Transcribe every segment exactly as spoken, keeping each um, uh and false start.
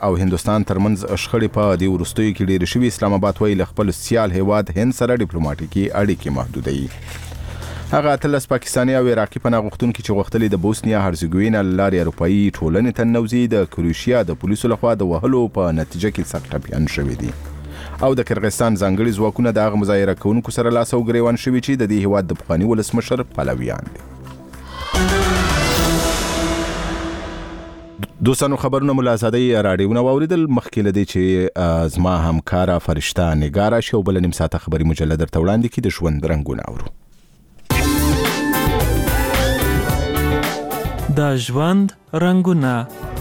او هندوستان ترمنځ شخړې په دې وروستیو کې ډېرې شوي. اسلام آباد وایي له خپل سیال هیواد هند سره ډیپلوماټیکي اړیکې محدودوي. هغه اتلس پاکستاني او عراقي پناه غوښتونکي چې غوښتلي د بوسنیا هرزګوینا له لارې اروپایي ټولنې ته ننوځي د کروشیا د پولیسو لخوا د وهلو په نتیجه کې سخت ټپیان شوي دي. او د کرغستان ځانګړي ځواکونه د هغه مظاهره کوونکو سره لاس او ګریوان شوي چې د دې هیواد د پخواني ولسمشر پلویان دي. دوستانو خبرونه ملا آزادۍ راډیوونه واوریدل. مخکې له دې چې زما همکاره فرشته نګاره شي او بل نیم ساعته خبري مجله درته وړاندې کړي د ژوند رنګونه اورو. د ژوند رنګونه.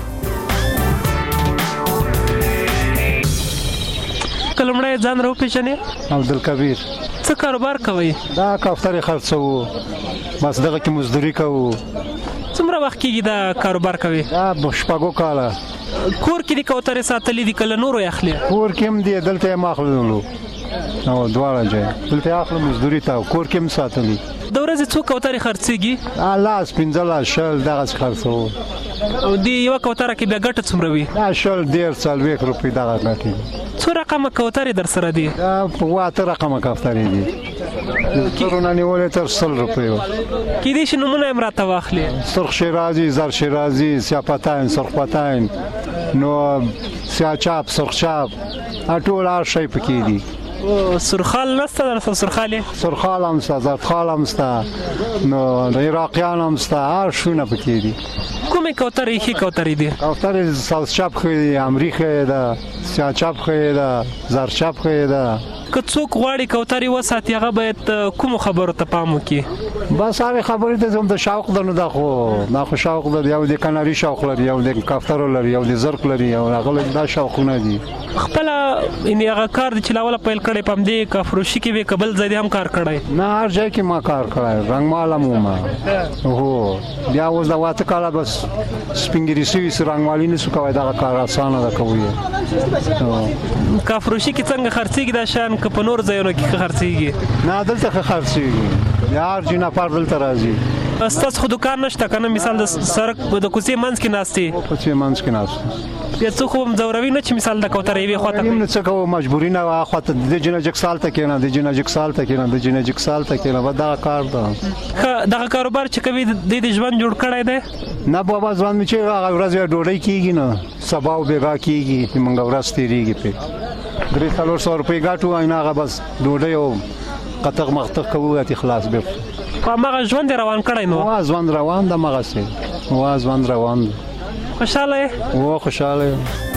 کلمړی ځان راو پیژنې؟ عبدالکبیر. څه کاروبار کوي؟ دا کافترې خرڅوو، بس دغه کې مزدوري کوو. څومره وخت کېږي دا کاروبار کوي؟ دا شپږو کاله. کور کې دي کوترې ساتلې دي کله نورو یې اخلي؟ کور کې هم دي، دلته یې اخللو او دواړه ځای دلته یې اخلم مزدوري ته، کور کې هم ساتلي. د ورځې څو کوترې خرڅېږي؟ لاس پنځه لاس شل دغسې خرڅوو. او د یوه کوتره کې بیا ګټه څومره وي؟ دا شل ډېر څلوېښت روپۍ دغه ګټې. څو رقمه کوترې در سره دي؟ دا اووه اته رقمه کوترې دي. زرو نه نیولې تر سل روپیو. کېدای شي نومونه یې هم راته واخلي؟ سرخ شیرازي، زر شیرازي، سیاپتاین، سرخ پتاین، نو سیاچاپ، سرخ چاپ، ټول هر شی پکې دي. سرخال نسته درته؟ سرخالې سرخال هم شته، زردخال هم شته، نو د عراقیان هم شته، هر شونه پکې دي. کومې کوترې ښې کوترې دي؟ کوترې ساوث چاپ ښې دي، امري ښې ده، سیاه چاپ ښې ده، زر چاپ ښې ده. که څوک غواړي کوترې وساتي هغه باید کومو خبرو ته پام وکړي؟ بس هغې خبرې ته هم د شوق ده، نو دا خو دا خو شوق ده. یو د کناري شوق لري، یو د کفترو لري، یو د زرق لري، او هغه دا شوقونه دي. خپله یعنې هغه کار دی چې له اوله پیل کړی په همدې کافروشي کې وې که بل ځای دې هم کار کړی؟ نه، هر ځای کې ما کار کړی، رنګمال هم وم. هو بیا اوس د واته کاله بس سپینګیري سوي سو رنګمالي نه سو کوی، دغه کار اسانه ده کوو یې. کافروشي کې څنګه خرڅېږي دا شیان که په نور ځایونو کې ښه خرڅېږي؟ نه، دلته ښه خرڅېږي، هر ځای نفر دلته راځي. ستاسو خو دوکان نشته که نه؟ مثال د سړک د کوڅې منځ کې ناست یې؟ کوڅې منځ کې ناست بیا څوک خو ځوروي نه چې مثال د کوترې یوې خوا ته نه څه کوو، مجبوري نه وه. هغه خوا ته د جنه جګ سال ته کښېنه، د جنه جګ سال ته کښېنه، د جنه جګ سال ته کښېنه، بس دغه کار ده. ښه، دغه کاروبار چې کوي دې د ژوند جوړ کړی دی؟ نه بابا، ژوند مې چې هغه ورځ ډوډۍ کېږي نه، سبا او بېګا کېږي، موږ ورځ تېرېږي پرې. درې څلور سوه روپۍ ګټو، اینه هغه بس ډوډۍ او قطغ مقطغ کوو، اتې خلاص بیا. خو هماغه ژوند یې روان کړی نو؟ وا ژوند روان ده هماغسې، وا ژوند روان ده. خوشحاله یې؟ وا خوشحاله یم.